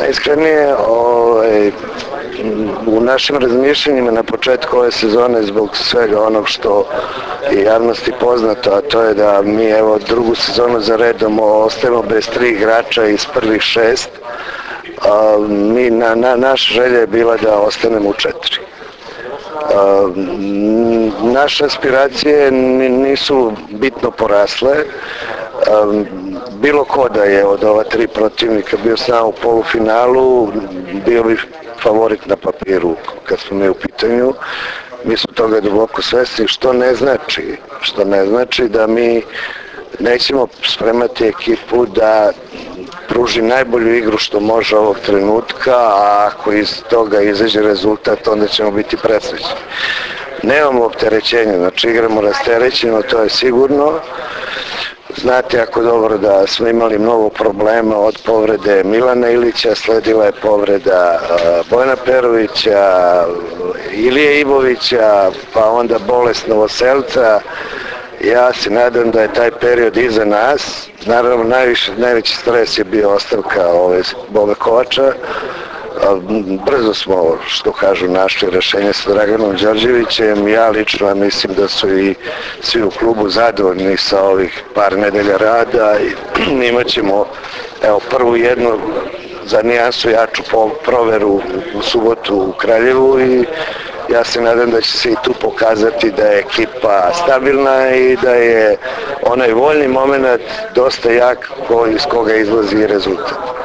Najiskrenije, u našim razmišljanjima na početku ove sezone zbog svega onog što je javnosti poznato, a to je da mi evo drugu sezonu za redom ostajemo bez 3 igrača iz prvih 6. Naša želja je bila da ostanemo u 4. Naše aspiracije nisu bitno porasle. Bilo ko da je od ova 3 protivnika bio s nama u polufinalu, bio bi favorit na papiru kad smo mi u pitanju. Mi smo toga duboko svesni, što ne znači da mi nećemo spremati ekipu da pruži najbolju igru što može ovog trenutka, a ako iz toga izađe rezultat, onda ćemo biti presrećni. Nemamo opterećenja, znači igramo rasterećeno, to je sigurno. Znate jako dobro da smo imali mnogo problema od povrede Milana Ilića, sledila je povreda Bojana Perovića, Ilije Ivovića, pa onda bolest Novoselca. Ja se nadam da je taj period iza nas. Naravno, najveći stres je bio ostavka Bobe Kovača. Brzo smo, što kažu, našli rešenje sa Draganom Đorđevićem. Ja lično mislim da su i svi u klubu zadovoljni sa ovih par nedelja rada i imat ćemo prvu jednu za nijansu jaču proveru u subotu u Kraljevu i ja se nadam da će se i tu pokazati da je ekipa stabilna i da je onaj voljni moment dosta jak iz koga izlazi rezultat.